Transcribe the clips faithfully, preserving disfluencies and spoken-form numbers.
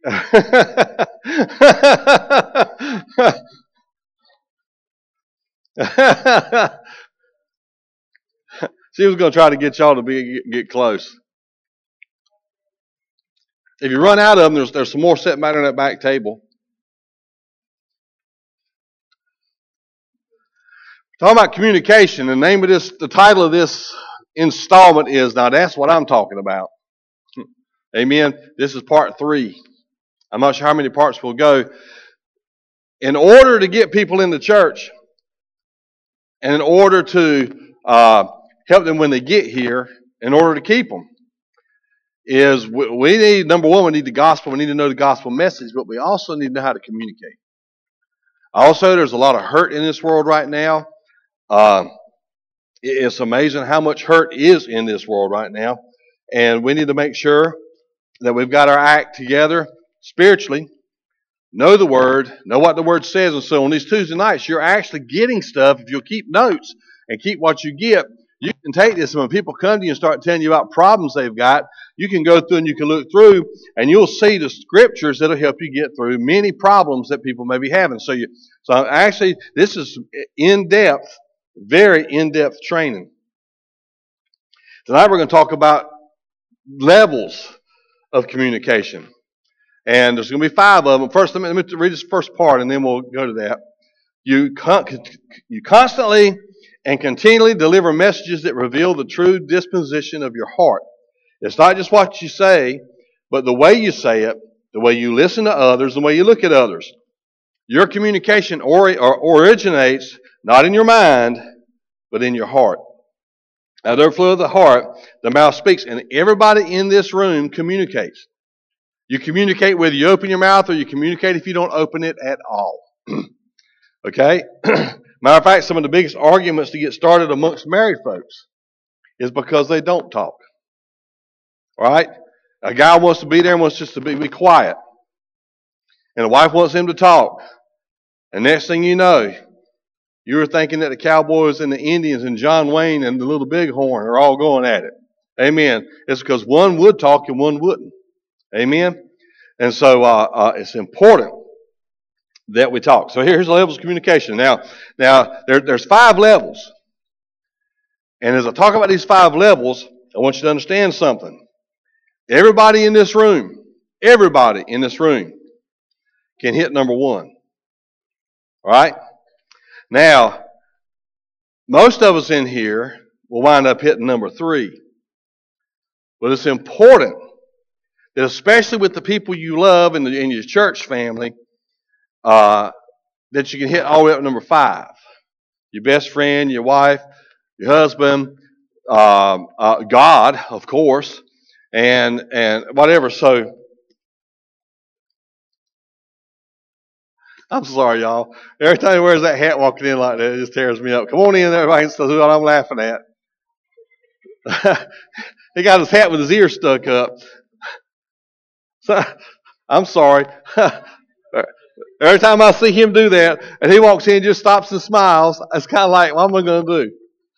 She was going to try to get y'all to be get close. If you run out of them, there's there's some more sitting back on that back table. Talking about communication. The name of this, the title of this installment is, now that's what I'm talking about. Amen. This is part three. I'm not sure how many parts we'll go. In order to get people in the church, and in order to uh, help them when they get here, in order to keep them, is we need, number one, we need the gospel. We need to know the gospel message, but we also need to know how to communicate. Also, there's a lot of hurt in this world right now. Uh, it's amazing how much hurt is in this world right now. And we need to make sure that we've got our act together spiritually, know the Word, know what the Word says. And so on these Tuesday nights, you're actually getting stuff. If you'll keep notes and keep what you get, you can take this, and when people come to you and start telling you about problems they've got, you can go through and you can look through, and you'll see the scriptures that'll help you get through many problems that people may be having. So, you, so actually, this is in-depth, very in-depth training. Tonight we're going to talk about levels of communication. And there's going to be five of them. First, let me, let me read this first part, and then we'll go to that. You, con- you constantly and continually deliver messages that reveal the true disposition of your heart. It's not just what you say, but the way you say it, the way you listen to others, the way you look at others. Your communication or, or originates not in your mind, but in your heart. Out of the flow of the heart, the mouth speaks, and everybody in this room communicates. You communicate whether you open your mouth, or you communicate if you don't open it at all. Okay? Matter of fact, some of the biggest arguments to get started amongst married folks is because they don't talk. All right? A guy wants to be there and wants just to be, be quiet. And the wife wants him to talk. And next thing you know, you were thinking that the Cowboys and the Indians and John Wayne and the Little Bighorn are all going at it. Amen. It's because one would talk and one wouldn't. Amen. And so uh, uh, it's important that we talk. So here's the levels of communication. Now, now there, there's five levels. And as I talk about these five levels, I want you to understand something. Everybody in this room, everybody in this room can hit number one. All right? Now, most of us in here will wind up hitting number three. But it's important that, especially with the people you love in, the, in your church family, uh, that you can hit all the way up to number five. Your best friend, your wife, your husband, um, uh, God, of course, and and whatever. So, I'm sorry, y'all. Every time he wears that hat walking in like that, it just tears me up. Come on in there, everybody, and see what I'm laughing at. He got his hat with his ear stuck up. So, I'm sorry. Every time I see him do that, and he walks in and just stops and smiles, it's kind of like, what am I going to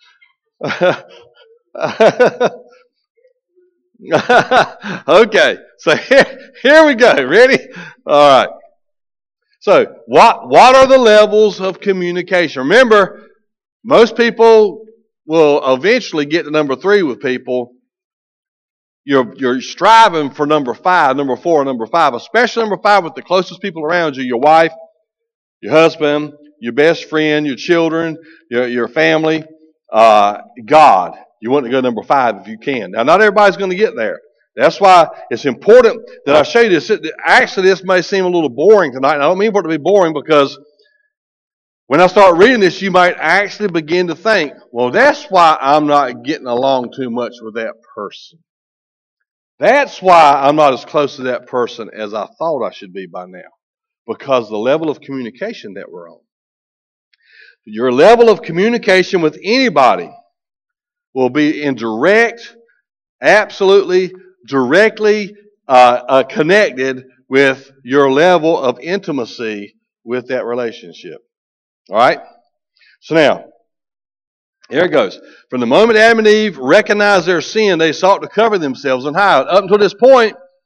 do? Okay, so here, here we go. Ready? All right. So, what what are the levels of communication? Remember, most people will eventually get to number three with people. You're, you're striving for number five, number four, number five, especially number five with the closest people around you, your wife, your husband, your best friend, your children, your, your family, uh, God. You want to go number five if you can. Now, not everybody's going to get there. That's why it's important that I show you this. Actually, this may seem a little boring tonight. And I don't mean for it to be boring, because when I start reading this, you might actually begin to think, well, that's why I'm not getting along too much with that person. That's why I'm not as close to that person as I thought I should be by now. Because of the level of communication that we're on. Your level of communication with anybody will be in direct, absolutely directly uh, uh, connected with your level of intimacy with that relationship. All right? So now, here it goes. From the moment Adam and Eve recognized their sin, they sought to cover themselves and hide. Up until this point,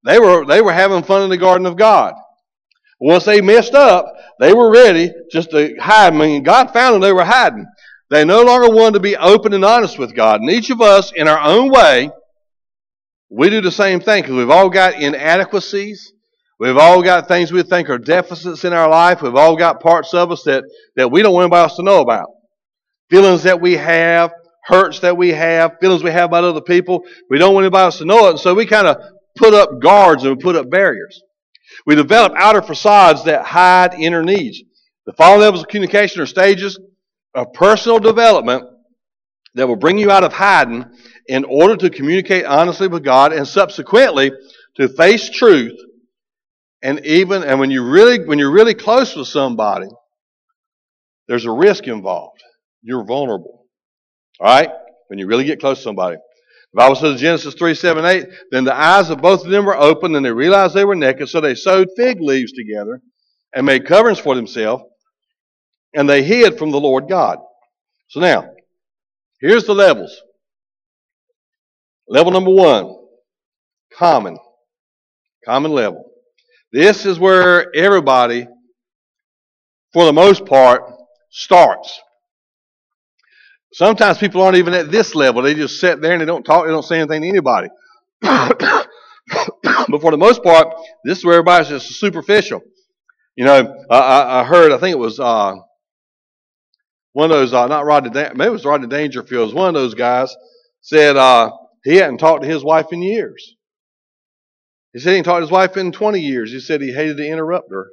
They were, they were having fun in the garden of God. Once they messed up, they were ready just to hide. I mean, God found them, they were hiding. They no longer wanted to be open and honest with God. And each of us, in our own way, we do the same thing because we've all got inadequacies. We've all got things we think are deficits in our life. We've all got parts of us that, that we don't want anybody else to know about. Feelings that we have, hurts that we have, feelings we have about other people. We don't want anybody else to know it. And so we kind of put up guards and we put up barriers. We develop outer facades that hide inner needs. The following levels of communication are stages of personal development that will bring you out of hiding in order to communicate honestly with God and subsequently to face truth. And even and when you really when you're really close with somebody, there's a risk involved. You're vulnerable. All right? When you really get close to somebody. The Bible says in Genesis three, seven, eight, then the eyes of both of them were opened and they realized they were naked, so they sewed fig leaves together and made coverings for themselves, and they hid from the Lord God. So now, here's the levels. Level number one, common. Common level. This is where everybody, for the most part, starts. Sometimes people aren't even at this level. They just sit there and they don't talk, they don't say anything to anybody. But for the most part, this is where everybody's just superficial. You know, I, I heard, I think it was uh, one of those, uh, not Rodney, maybe it was Rodney Dangerfield, it was one of those guys said uh, he hadn't talked to his wife in years. He said he hadn't talked to his wife in twenty years. He said he hated to interrupt her.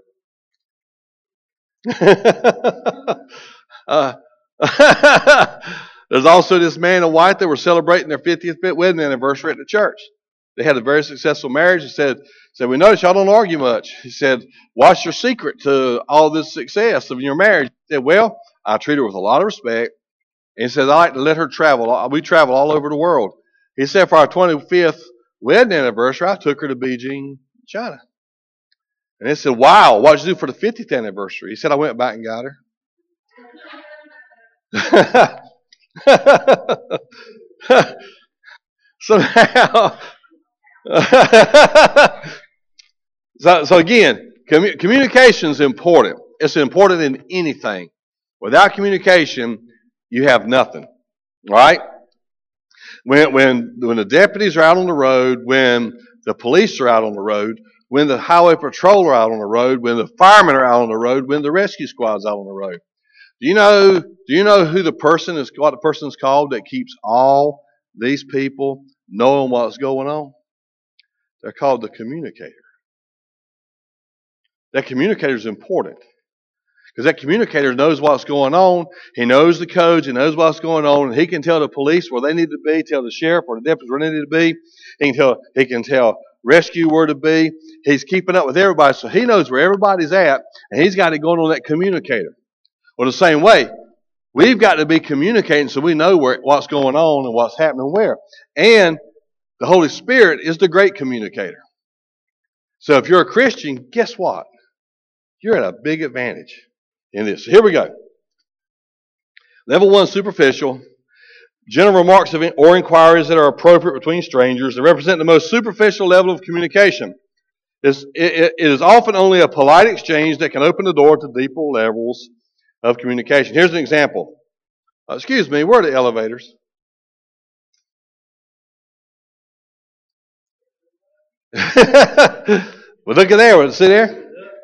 uh, There's also this man and wife that were celebrating their fiftieth wedding anniversary at the church. They had a very successful marriage. He said, said, we notice y'all don't argue much. He said, what's your secret to all this success of your marriage? He said, well, I treat her with a lot of respect. And he said, I like to let her travel. We travel all over the world. He said, for our twenty-fifth wedding anniversary, I took her to Beijing, China. And they said, wow, what did you do for the fiftieth anniversary? He said, I went back and got her. so now, so, so again, commu- communication is important. It's important in anything. Without communication, you have nothing. All right? When, when, when the deputies are out on the road, when the police are out on the road, when the highway patrol are out on the road, when the firemen are out on the road, when the rescue squad's out on the road. Do you know, do you know who the person is, what the person is called that keeps all these people knowing what's going on? They're called the communicator. That communicator is important. Because that communicator knows what's going on. He knows the codes. He knows what's going on. And he can tell the police where they need to be, tell the sheriff or the deputies where they need to be. He can tell, he can tell rescue where to be. He's keeping up with everybody. So he knows where everybody's at. And he's got it going on that communicator. Well, the same way, we've got to be communicating so we know where, what's going on and what's happening where. And the Holy Spirit is the great communicator. So if you're a Christian, guess what? You're at a big advantage in this. So here we go. Level one, superficial. General remarks of, or inquiries that are appropriate between strangers and represent the most superficial level of communication. It's, it, it is often only a polite exchange that can open the door to deeper levels of communication. Here's an example. Uh, excuse me, where are the elevators? Well, look at there. See there?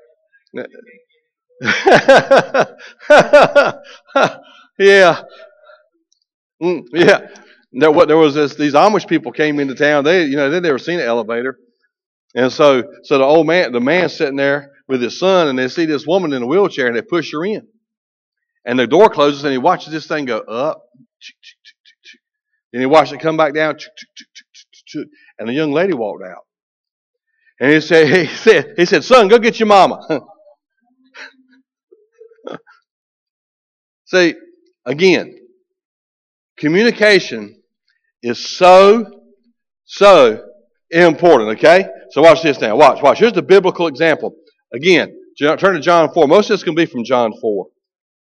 yeah. Mm, yeah. There, what, there was this, these Amish people came into town. They, you know, they'd never seen an elevator. And so, so the old man, the man's sitting there with his son, and they see this woman in a wheelchair, and they push her in. And the door closes, and he watches this thing go up. And he watched it come back down. And the young lady walked out. And he said, he said, he said, son, go get your mama. See, again, communication is so, so important, okay? So watch this now. Watch, watch. Here's the biblical example. Again, turn to John four. Most of this is going to be from John four.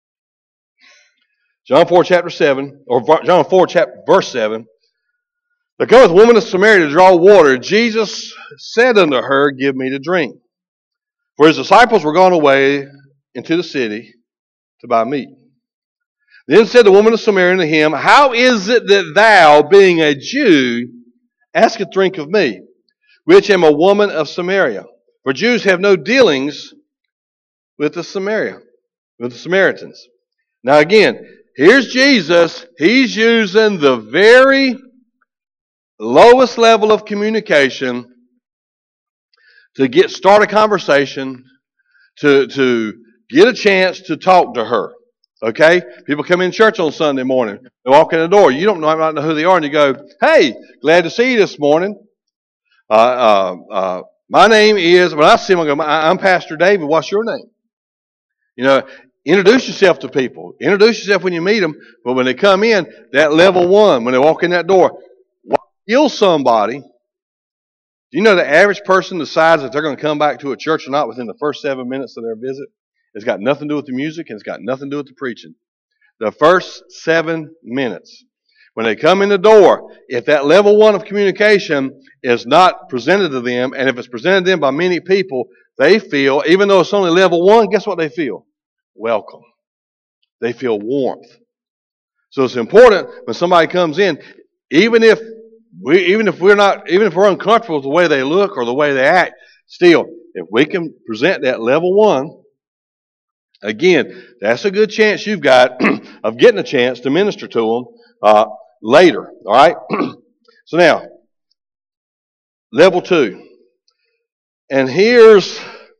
John four, chapter seven, or John four, chapter, verse seven. There cometh a woman of Samaria to draw water. Jesus said unto her, Give me to drink. For his disciples were gone away into the city to buy meat. Then said the woman of Samaria unto him, How is it that thou, being a Jew, askest drink of me, which am a woman of Samaria? For Jews have no dealings with the Samaria, with the Samaritans. Now again, here's Jesus. He's using the very lowest level of communication to get start a conversation, to, to get a chance to talk to her. Okay? People come in church on Sunday morning. They walk in the door. You don't know, I don't know who they are, and you go, Hey, glad to see you this morning. Uh, uh, uh, my name is, when I see them, I go, I'm Pastor David. What's your name? You know, introduce yourself to people. Introduce yourself when you meet them. But when they come in, that level one, when they walk in that door, kill somebody. Do you know the average person decides that they're going to come back to a church or not within the first seven minutes of their visit? It's got nothing to do with the music, and it's got nothing to do with the preaching. The first seven minutes. When they come in the door, if that level one of communication is not presented to them, and if it's presented to them by many people, they feel, even though it's only level one, guess what they feel? Welcome. They feel warmth. So it's important when somebody comes in, even if we, even if we're not, even if we're uncomfortable with the way they look or the way they act, still, if we can present that level one, again, that's a good chance you've got of getting a chance to minister to them uh, later. All right. So now, level two, and here's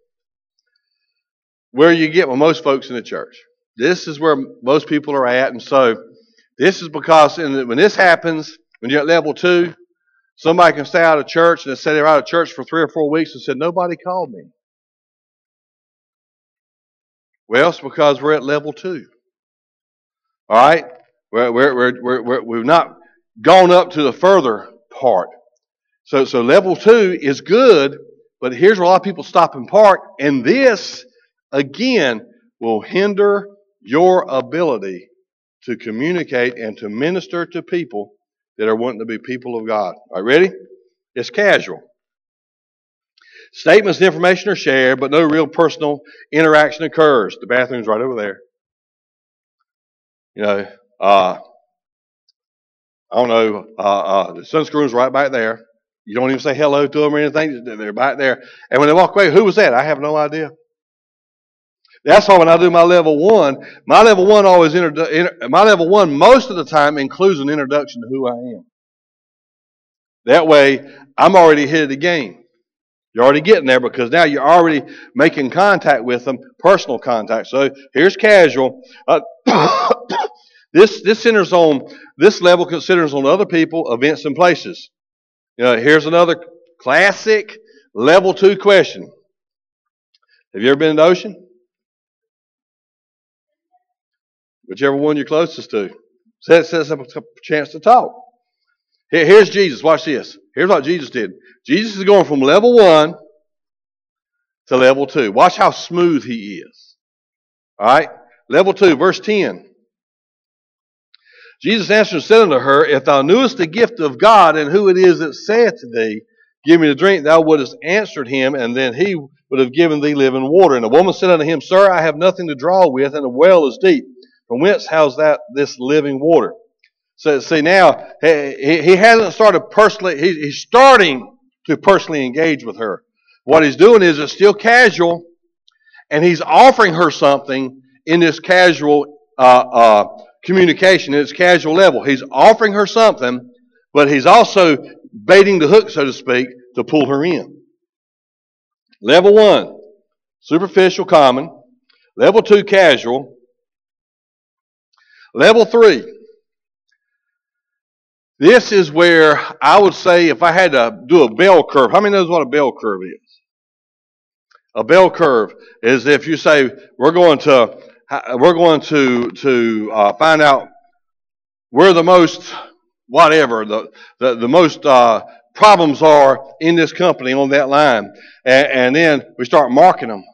where you get with most folks in the church. This is where most people are at, and so this is because in, when this happens, when you're at level two, somebody can stay out of church, and they say they're out of church for three or four weeks and said, Nobody called me. Well, it's because we're at level two. All right? We're, we're, we're, we're, we've not gone up to the further part. So, so level two is good, but here's where a lot of people stop and park, and this, again, will hinder your ability to communicate and to minister to people that are wanting to be people of God. All right, ready? It's casual. Statements and information are shared, but no real personal interaction occurs. The bathroom's right over there. You know, uh, I don't know, uh, uh, the sunscreen's right back there. You don't even say hello to them or anything. They're back there. And when they walk away, who was that? I have no idea. That's why when I do my level one, my level one always introdu- inter- my level one most of the time includes an introduction to who I am. That way, I'm already ahead of the game. You're already getting there because now you're already making contact with them, personal contact. So here's casual. Uh, this this centers on this level considers on other people, events, and places. You know, here's another classic level two question. Have you ever been in the ocean? Whichever one you're closest to. Set sets up a chance to talk. Here, here's Jesus. Watch this. Here's what Jesus did. Jesus is going from level one to level two. Watch how smooth he is. All right? Level two, verse ten. Jesus answered and said unto her, If thou knewest the gift of God and who it is that saith to thee, Give me to drink, thou wouldest answered him, and then he would have given thee living water. And the woman said unto him, Sir, I have nothing to draw with, and the well is deep. From whence how's that this living water? So see now, he, he hasn't started personally, he, he's starting to personally engage with her. What he's doing is it's still casual, and he's offering her something in this casual uh, uh, communication, in this casual level. He's offering her something, but he's also baiting the hook, so to speak, to pull her in. Level one, superficial, common. Level two, casual. Level three, this is where I would say if I had to do a bell curve, how many knows what a bell curve is? A bell curve is if you say we're going to we're going to to uh, find out where the most whatever the the, the most uh, problems are in this company on that line, and, and then we start marking them.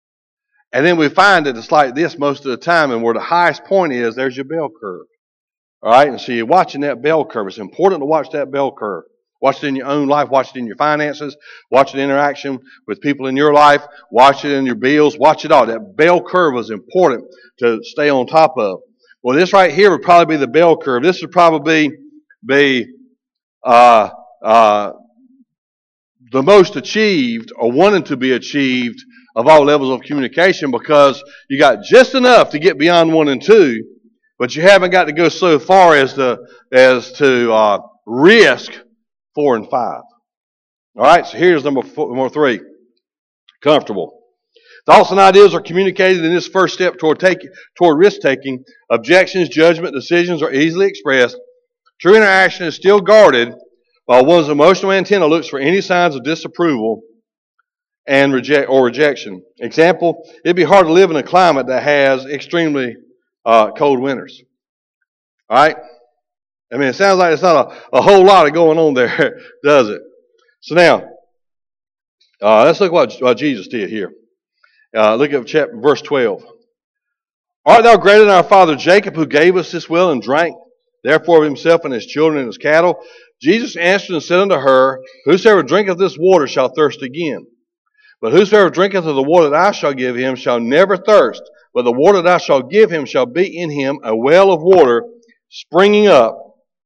And then we find that it's like this most of the time, and where the highest point is, there's your bell curve. All right, and so you're watching that bell curve. It's important to watch that bell curve. Watch it in your own life. Watch it in your finances. Watch it in interaction with people in your life. Watch it in your bills. Watch it all. That bell curve is important to stay on top of. Well, this right here would probably be the bell curve. This would probably be uh, uh, the most achieved or wanting to be achieved of all levels of communication, because you got just enough to get beyond one and two, but you haven't got to go so far as to as to uh, risk four and five. All right, so here's number four, number three. Comfortable. Thoughts and ideas are communicated in this first step toward taking toward risk taking. Objections, judgment, decisions are easily expressed. True interaction is still guarded, while one's emotional antenna looks for any signs of disapproval and reject or rejection. Example: it'd be hard to live in a climate that has extremely uh, cold winters. All right. I mean, it sounds like it's not a, a whole lot of going on there, does it? So now, uh, let's look what, what Jesus did here. Uh, look at chapter, verse twelve. Art thou greater than our father Jacob, who gave us this well and drank, therefore of himself and his children and his cattle? Jesus answered and said unto her, Whosoever drinketh this water shall thirst again. But whosoever drinketh of the water that I shall give him shall never thirst. But the water that I shall give him shall be in him a well of water springing up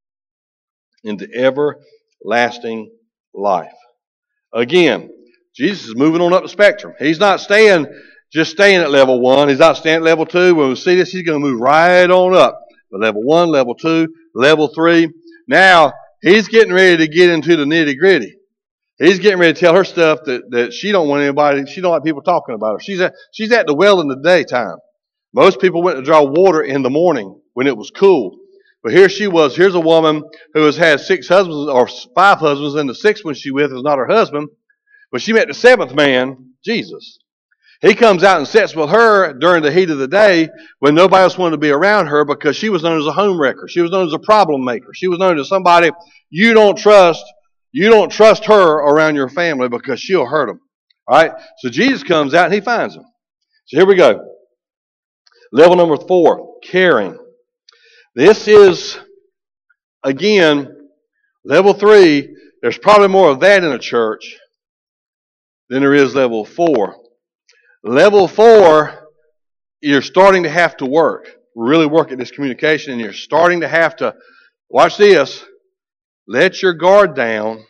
into everlasting life. Again, Jesus is moving on up the spectrum. He's not staying, just staying at level one. He's not staying at level two. When we see this, he's going to move right on up. But level one, level two, level three. Now, he's getting ready to get into the nitty gritty. He's getting ready to tell her stuff that, that she don't want anybody, she don't like people talking about her. She's at, she's at the well in the daytime. Most people went to draw water in the morning when it was cool. But here she was. Here's a woman who has had six husbands or five husbands, and the sixth one she with is not her husband. But she met the seventh man, Jesus. He comes out and sits with her during the heat of the day when nobody else wanted to be around her, because she was known as a home wrecker. She was known as a problem maker. She was known as somebody you don't trust. You don't trust her around your family because she'll hurt them. All right? So Jesus comes out and he finds them. So here we go. Level number four, caring. This is, again, level three. There's probably more of that in a church than there is level four. Level four, you're starting to have to work, really work at this communication, and you're starting to have to, watch this, let your guard down,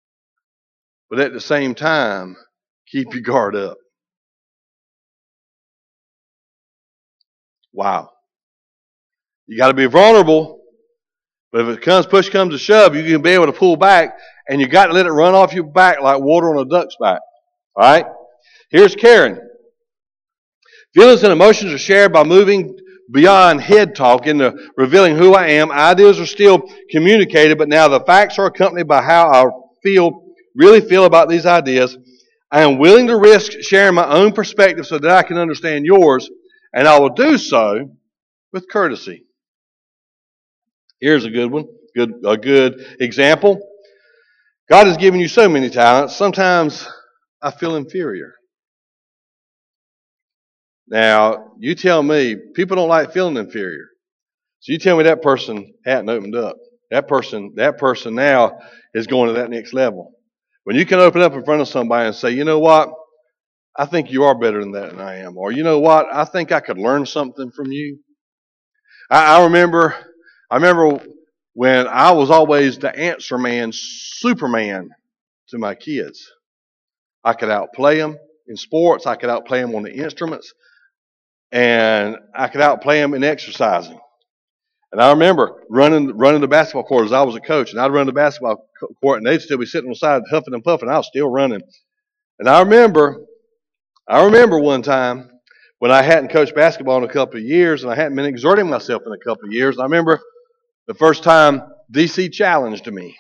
but at the same time, keep your guard up. Wow. You got to be vulnerable, but if it comes, push comes to shove, you can be able to pull back, and you got to let it run off your back like water on a duck's back. All right? Here's caring. Feelings and emotions are shared by moving beyond head talk into revealing who I am. Ideas are still communicated, but now the facts are accompanied by how I feel, really feel about these ideas. I am willing to risk sharing my own perspective so that I can understand yours, and I will do so with courtesy. Here's a good one, good a good example. God has given you so many talents. Sometimes I feel inferior. Now, you tell me, people don't like feeling inferior. So you tell me that person hadn't opened up. That person, that person now is going to that next level. When you can open up in front of somebody and say, you know what, I think you are better than that than I am. Or you know what, I think I could learn something from you. I, I remember, I remember when I was always the answer man, Superman to my kids. I could outplay them in sports. I could outplay them on the instruments. And I could outplay them in exercising. And I remember running running the basketball court as I was a coach. And I'd run the basketball court, and they'd still be sitting on the side huffing and puffing. I was still running. And I remember, I remember one time when I hadn't coached basketball in a couple of years, and I hadn't been exerting myself in a couple of years. I remember the first time D C challenged me.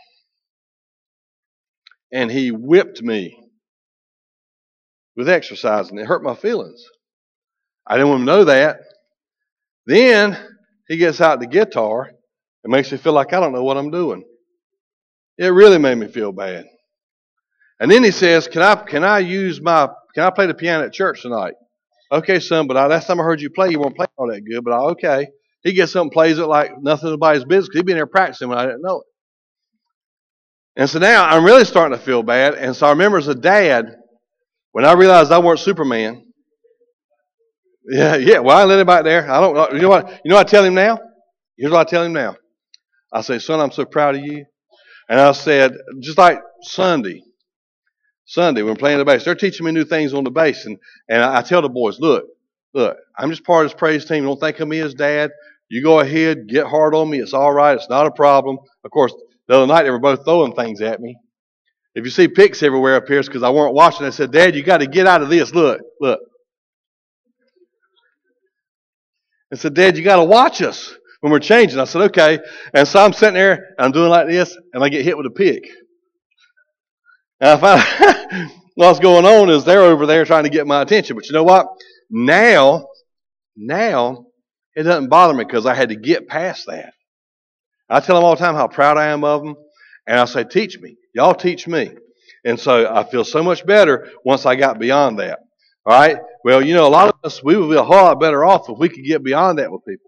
And he whipped me with exercising. It hurt my feelings. I didn't want him to know that. Then he gets out the guitar and makes me feel like I don't know what I'm doing. It really made me feel bad. And then he says, "Can I can I use my can I play the piano at church tonight?" Okay, son, but I, last time I heard you play, you weren't playing all that good. But I, okay, He gets up and plays it like nothing nobody's business. He'd been there practicing when I didn't know it. And so now I'm really starting to feel bad. And so I remember as a dad, when I realized I weren't Superman. Yeah, yeah. Well, I let him back there. I don't. You know what? You know what I tell him now? Here's what I tell him now. I say, son, I'm so proud of you. And I said, just like Sunday, Sunday, when we're playing the bass, they're teaching me new things on the bass. And, and I tell the boys, look, look, I'm just part of this praise team. Don't think of me as dad. You go ahead, get hard on me. It's all right. It's not a problem. Of course, the other night they were both throwing things at me. If you see pics everywhere up here, it's because I weren't watching. I said, Dad, you got to get out of this. Look, look. I said, Dad, you got to watch us when we're changing. I said, okay. And so I'm sitting there, and I'm doing like this, and I get hit with a pick. And I find what's going on is they're over there trying to get my attention. But you know what? Now, now, it doesn't bother me because I had to get past that. I tell them all the time how proud I am of them. And I say, teach me. Y'all teach me. And so I feel so much better once I got beyond that. All right? Well, you know, a lot of us, we would be a whole lot better off if we could get beyond that with people.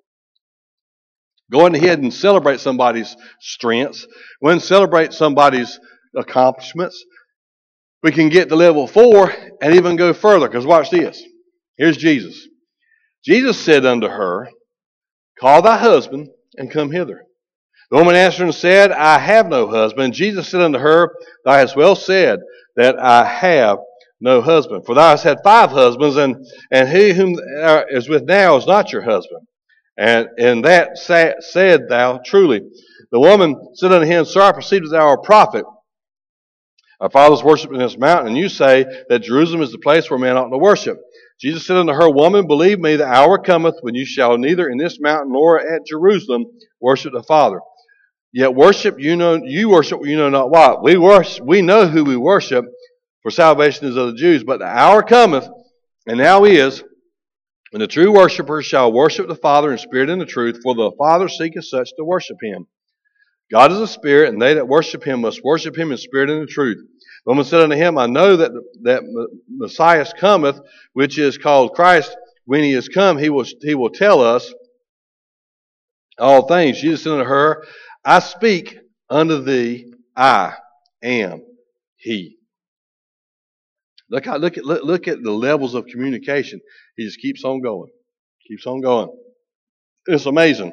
Go ahead and celebrate somebody's strengths. Go ahead and celebrate somebody's accomplishments. We can get to level four and even go further. Because watch this. Here's Jesus. Jesus said unto her, call thy husband and come hither. The woman answered and said, I have no husband. Jesus said unto her, thou hast well said that I have no husband. For thou hast had five husbands, and, and he whom is with now is not your husband. And in that sa- said thou truly. The woman said unto him, Sir, I perceive that thou art a prophet. Our fathers worshipped in this mountain, and you say that Jerusalem is the place where men ought to worship. Jesus said unto her, Woman, believe me, the hour cometh when you shall neither in this mountain nor at Jerusalem worship the Father. Yet worship you know you worship you know not what. We worship we know who we worship, for salvation is of the Jews. But the hour cometh, and now is, when the true worshipers shall worship the Father in spirit and in truth, for the Father seeketh such to worship him. God is a spirit, and they that worship him must worship him in spirit and in truth. The woman said unto him, I know that that Messiah cometh, which is called Christ. When he is come, he will he will tell us all things. Jesus said unto her, I speak unto thee, I am he. Look, look at look, look at the levels of communication. He just keeps on going, keeps on going. It's amazing.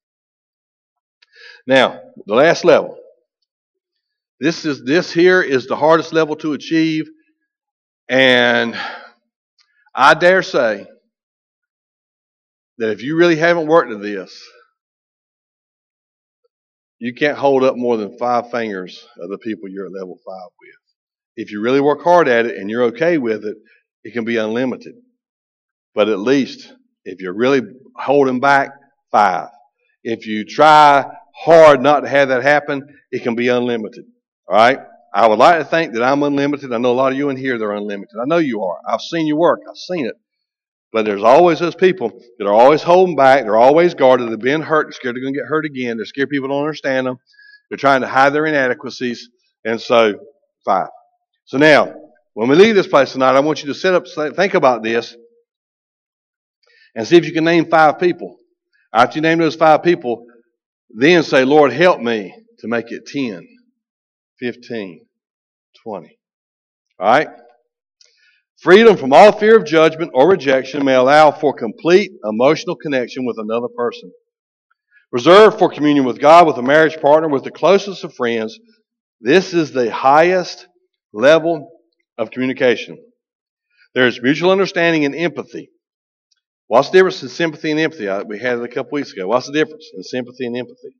Now, the last level. This is this here is the hardest level to achieve, and I dare say that if you really haven't worked at this, you can't hold up more than five fingers of the people you're at level five with. If you really work hard at it and you're okay with it, it can be unlimited. But at least, if you're really holding back, five. If you try hard not to have that happen, it can be unlimited. All right? I would like to think that I'm unlimited. I know a lot of you in here, they're unlimited. I know you are. I've seen your work. I've seen it. But there's always those people that are always holding back. They're always guarded. They've been hurt. They're scared they're going to get hurt again. They're scared people don't understand them. They're trying to hide their inadequacies. And so, five. So now, when we leave this place tonight, I want you to sit up, think about this, and see if you can name five people. After you name those five people, then say, Lord, help me to make it ten, fifteen, twenty. All right? Freedom from all fear of judgment or rejection may allow for complete emotional connection with another person. Reserved for communion with God, with a marriage partner, with the closest of friends. This is the highest level of communication. There is mutual understanding and empathy. What's the difference in sympathy and empathy? We had it a couple weeks ago. What's the difference in sympathy and empathy?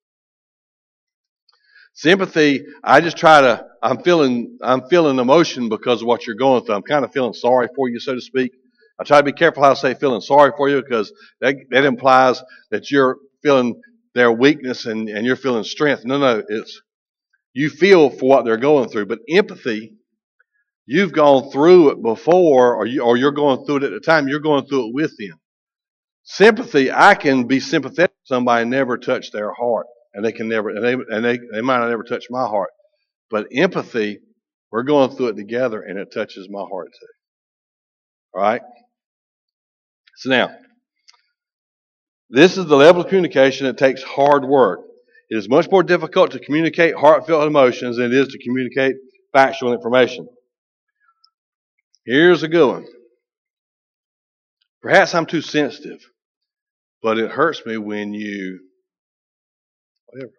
Sympathy, I just try to, I'm feeling, I'm feeling emotion because of what you're going through. I'm kind of feeling sorry for you, so to speak. I try to be careful how I say feeling sorry for you because that, that implies that you're feeling their weakness and, and you're feeling strength. No, no, it's, you feel for what they're going through. But empathy, you've gone through it before, or, you, or you're going through it at the time, you're going through it with them. Sympathy, I can be sympathetic to somebody and never touch their heart. And they can never, and they, and they, they might not ever touch my heart. But empathy, we're going through it together and it touches my heart too. All right? So now, This is the level of communication that takes hard work. It is much more difficult to communicate heartfelt emotions than it is to communicate factual information. Here's a good one. Perhaps I'm too sensitive, but it hurts me when you, whatever.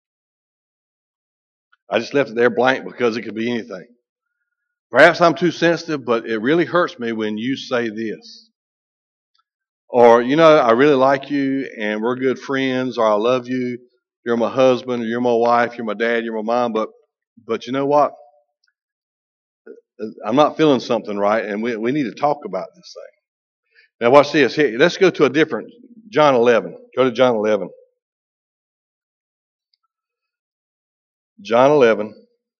I just left it there blank because it could be anything. Perhaps I'm too sensitive, but it really hurts me when you say this. Or, you know, I really like you and we're good friends, or I love you, you're my husband, or you're my wife, you're my dad, you're my mom, but but you know what? I'm not feeling something right, and we, we need to talk about this thing. Now watch this. Here, let's go to a different, John eleven. Go to John eleven. John eleven.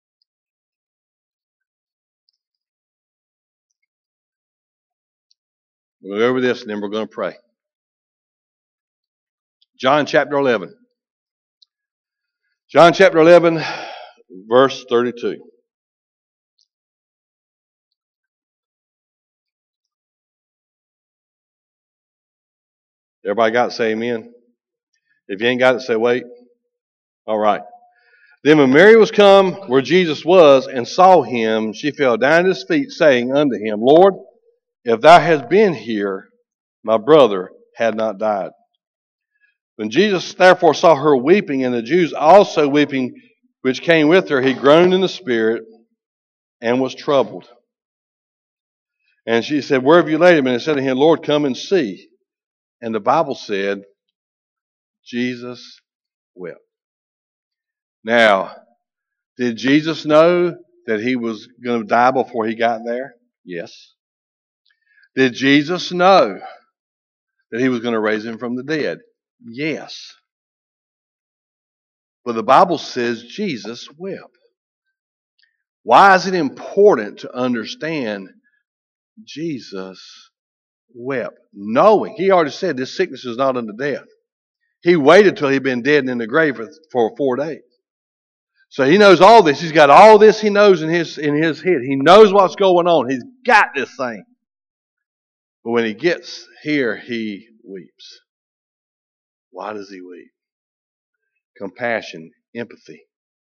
We'll go over this and then we're going to pray. John chapter eleven. John chapter eleven, verse thirty-two. Everybody got to say amen? If you ain't got it, say wait. All right. Then when Mary was come where Jesus was and saw him, she fell down at his feet, saying unto him, Lord, if thou hadst been here, my brother had not died. When Jesus therefore saw her weeping, and the Jews also weeping, which came with her, he groaned in the spirit and was troubled. And she said, where have you laid him? And he said to him, Lord, come and see. And the Bible said, Jesus wept. Now, did Jesus know that he was going to die before he got there? Yes. Did Jesus know that he was going to raise him from the dead? Yes. But the Bible says Jesus wept. Why is it important to understand Jesus wept? Knowing, he already said this sickness is not unto death. He waited till he'd been dead and in the grave for, for four days. So he knows all this. He's got all this he knows in his in his head. He knows what's going on. He's got this thing. But when he gets here, he weeps. Why does he weep? Compassion, empathy.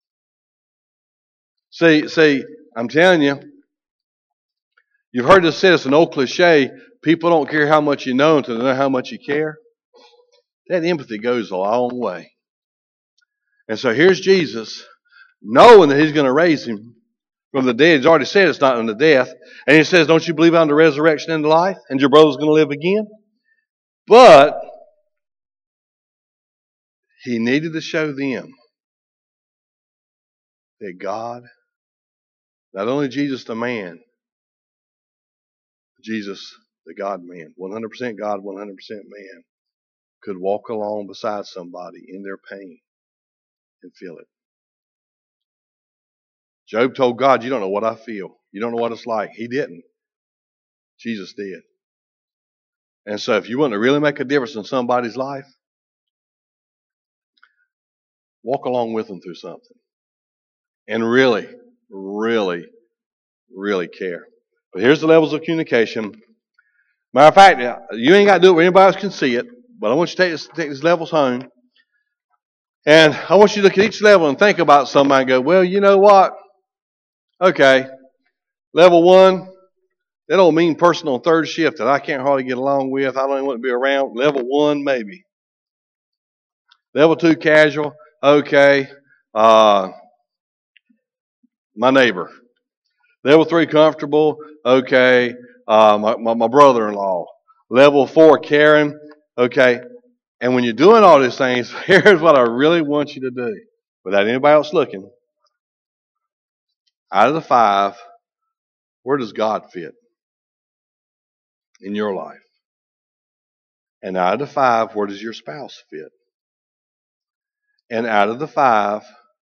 See, see, I'm telling you, you've heard this said, it's an old cliche, people don't care how much you know until they know how much you care. That empathy goes a long way. And so here's Jesus, knowing that he's going to raise him from the dead. He's already said it's not unto death. And he says, don't you believe on the resurrection and the life? And your brother's going to live again? But he needed to show them that God, not only Jesus the man, Jesus the God-man, one hundred percent God, one hundred percent man, could walk along beside somebody in their pain and feel it. Job told God, you don't know what I feel. You don't know what it's like. He didn't. Jesus did. And so if you want to really make a difference in somebody's life, walk along with them through something. And really, really, really care. But here's the levels of communication. Matter of fact, you ain't got to do it where anybody else can see it, but I want you to take, this, take these levels home. And I want you to look at each level and think about somebody and go, well, you know what? Okay, level one, that don't mean person on third shift that I can't hardly get along with. I don't even want to be around. Level one, maybe. Level two, casual. Okay, uh, my neighbor. Level three, comfortable. Okay, uh, my, my, my brother-in-law. Level four, caring. Okay, and when you're doing all these things, here's what I really want you to do, without anybody else looking. Out of the five, where does God fit in your life? And out of the five, where does your spouse fit? And out of the five,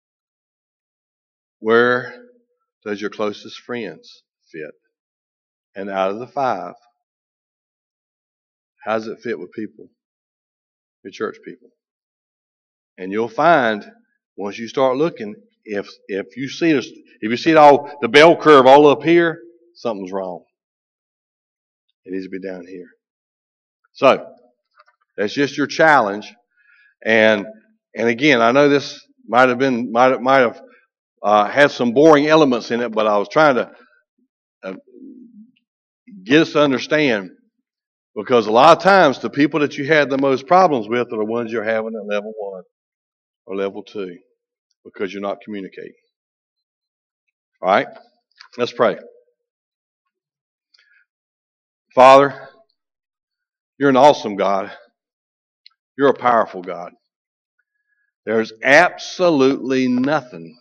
where does your closest friends fit? And out of the five, how does it fit with people, your church people? And you'll find, once you start looking, if if you see this, if you see it all, the bell curve all up here, something's wrong. It needs to be down here. So, That's just your challenge. And and again, I know this might have been might have, might have uh, had some boring elements in it, but I was trying to uh, get us to understand, because a lot of times the people that you had the most problems with are the ones you're having at level one or level two, because you're not communicating. All right, let's pray. Father, you're an awesome God. You're a powerful God. There's absolutely nothing,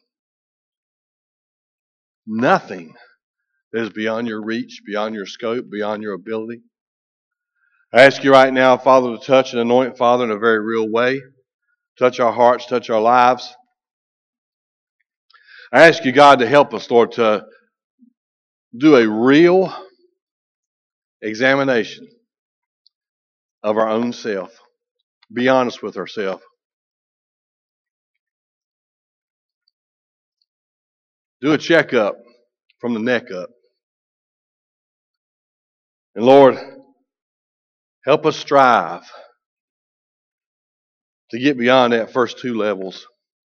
nothing that is beyond your reach, beyond your scope, beyond your ability. I ask you right now, Father, to touch and anoint, Father, in a very real way. Touch our hearts, touch our lives. I ask you, God, to help us, Lord, to do a real examination of our own self. Be honest with ourselves. Do a checkup from the neck up. And Lord, help us strive to get beyond that first two levels.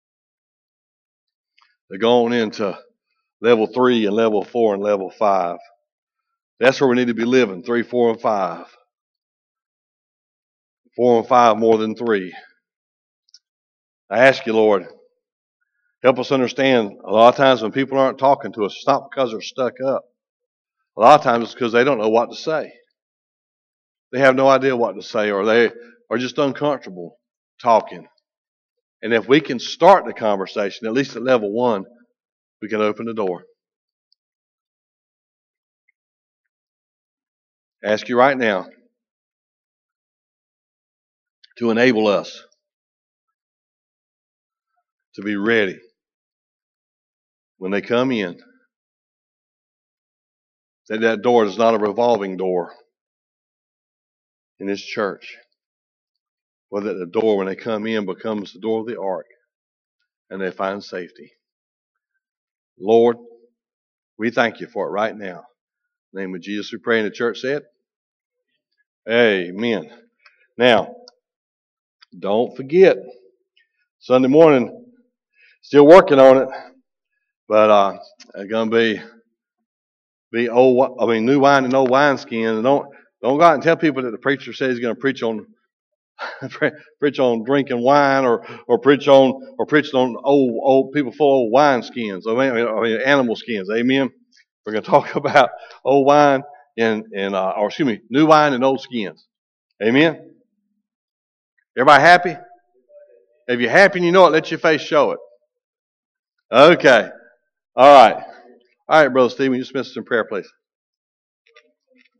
To go on into level three and level four and level five. That's where we need to be living, three, four, and five. Four and five more than three. I ask you, Lord, help us understand a lot of times when people aren't talking to us, it's not because they're stuck up. A lot of times it's because they don't know what to say. They have no idea what to say, or they are just uncomfortable talking. And if we can start the conversation, at least at level one, we can open the door. I ask you right now to enable us to be ready when they come in. That that door is not a revolving door in this church. But that the door, when they come in, becomes the door of the ark and they find safety. Lord, we thank you for it right now. In the name of Jesus we pray, and the church said, amen. Now, don't forget, Sunday morning, still working on it, but uh, it's going to be be old. I mean, new wine and old wineskins. And don't don't go out and tell people that the preacher says he's going to preach on preach on drinking wine, or or preach on or preach on old old people full of old wine skins. I mean, I mean animal skins. Amen. We're going to talk about old wine and and uh, or excuse me, new wine and old skins. Amen. Everybody happy? If you're happy and you know it, let your face show it. Okay. All right. All right, Brother Stephen, you dismiss us in prayer, please.